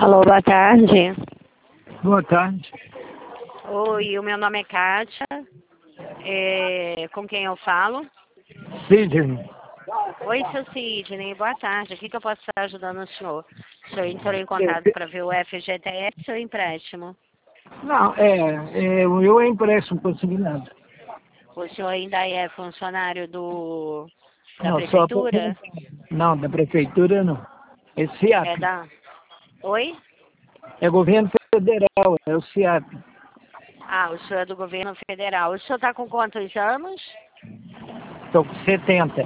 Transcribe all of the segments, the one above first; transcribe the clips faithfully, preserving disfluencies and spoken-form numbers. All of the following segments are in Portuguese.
Alô, boa tarde. Boa tarde. Oi, o meu nome é Kátia. É, com quem eu falo? Sidney. Oi, seu Sidney, boa tarde. O que, que eu posso estar ajudando o senhor? O senhor entrou em Eu- contato para ver o F G T S ou seu empréstimo? Não, é, é o meu é empréstimo consignado. O senhor ainda é funcionário do da Não, só prefeitura? Não, da prefeitura não. É É SIAP. da... Oi? É governo federal, é o SIAP. Ah, o senhor é do governo federal. O senhor está com quantos anos? Estou com setenta.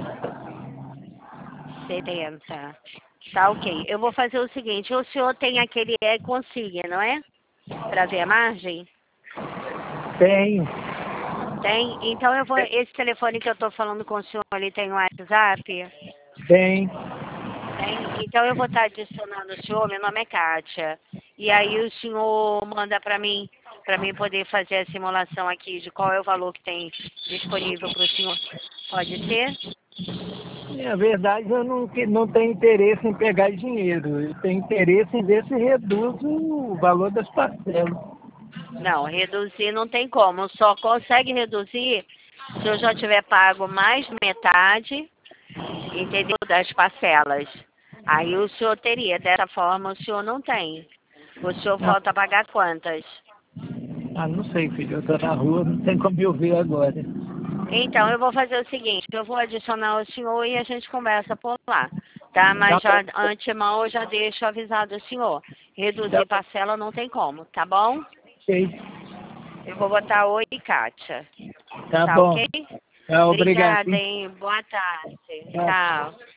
setenta. Tá, ok. Eu vou fazer o seguinte, o senhor tem aquele e-consiga, não é? Para ver a margem? Tenho. Tem? Então eu vou. Esse telefone que eu estou falando com o senhor, ele tem o WhatsApp? Tem. Tem? Então eu vou estar adicionando o senhor, meu nome é Kátia. E aí o senhor manda para mim, para mim poder fazer a simulação aqui de qual é o valor que tem disponível para o senhor. Pode ser? Na verdade, eu não, que- não tenho interesse em pegar dinheiro. Eu tenho interesse em ver se reduz o valor das parcelas. Não, reduzir não tem como. Só consegue reduzir se eu já tiver pago mais metade, entendeu? Das parcelas. Aí o senhor teria. Dessa forma, o senhor não tem. O senhor Ah, falta pagar quantas? ah, não sei, filho. Eu estou na rua, não tem como eu ver agora. Então, eu vou fazer o seguinte. Eu vou adicionar o senhor e a gente conversa por lá. Tá? Tá Mas bom. já antemão eu já deixo avisado o senhor. Tá Reduzir bom. parcela não tem como, tá bom? Ok. Eu vou botar oi, Kátia. Tá Tá bom. ok? Tá, obrigado, Obrigada, hein? hein? Boa tarde. Tá. Tchau.